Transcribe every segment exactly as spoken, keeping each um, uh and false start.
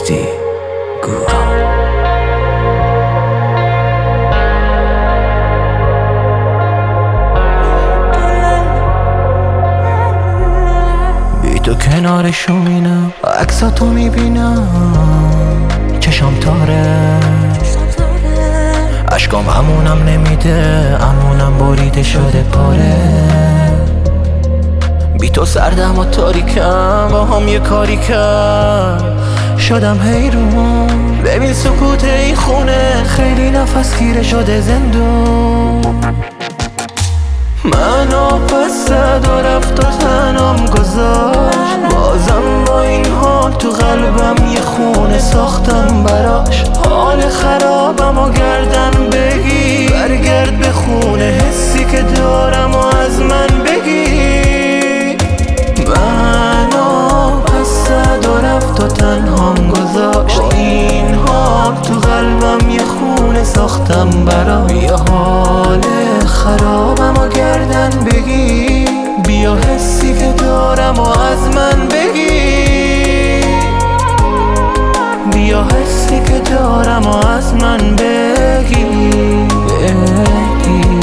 مهدی گوران. بی تو کنارشو مینم، عکساتو میبینم، چشام تاره، عشقام همونم نمیده، امونم بریده شده پاره. بی تو سردم و تاریکم، با هم یه کاری کرد شدم حیرون. ببین سکوت این خونه، خیلی نفس گیره شده زندون. منو پس زد و رفت و تنم گذاشت، بازم با این حال تو قلبم یه خونه ساختم براش. حال خرابم و گردن بگی، برگرد به خونه، حسی که دارم و از من بگی. منو پس زد و رفت و تنهام گذاشت، با این حال تو قلبم یه خونه ساختم براش. یه حال خرابم و گردن بگی، بیا حسی که دارم و از من بگی. بیا حسی که دارم و از من بگی, بگی.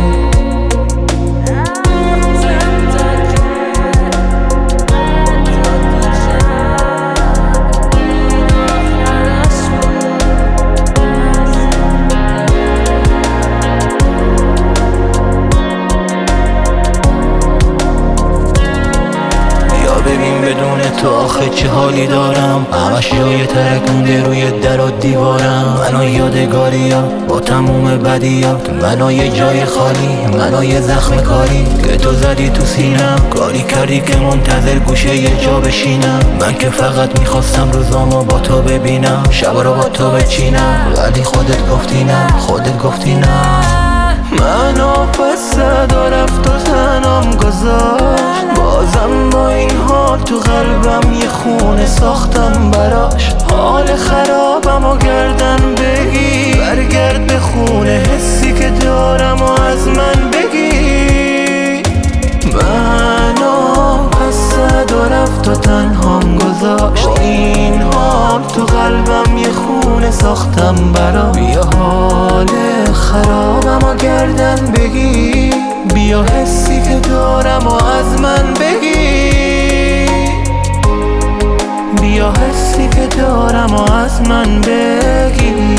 بدون تو آخه چه حالی دارم، همش جای ترک مونده روی در و دیوارم. منو یادگاریا با تموم بدیات، منو یه جای خالی، منو یه زخم کاری که تو زدی تو سینم. کاری کردی که منتظر گوشه یه جا بشینم. من که فقط میخواستم روزامو با تو ببینم، شبا رو با تو بچینم، ولی خودت گفتی نه، خودت گفتی نه. منو پس زد و رفت و تنم گذاشت، بازم با این حال تو قلبم یه خونه ساختم براش. حال خرابم و گردن بگی، برگرد به خونه، حسی که دارم و از من بگی. منو پس زد و رفت و تنهام گذاشت، با این حال تو قلبم یه خونه ساختم براش. بیا حال خرابم و گردن بگی، بیا حسی که دارم و از من بگی. بیا حسی که دارم و از من بگی.